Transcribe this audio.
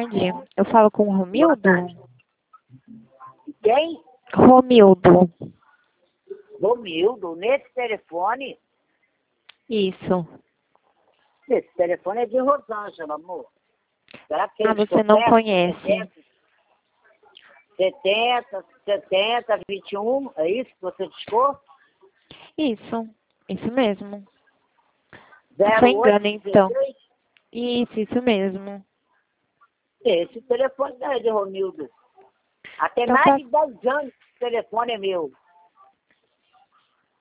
tarde. Eu falo com o Romildo? Quem? Romildo. Romildo, nesse telefone? Isso. Esse telefone é de Rosângela, amor. Será que Você não conhece. 70, 21, é isso que você discou? Isso mesmo. 08, Foi engano, então. 16? Isso mesmo. Esse telefone não é de Romildo. Até Então mais tá. de 10 anos esse telefone é meu.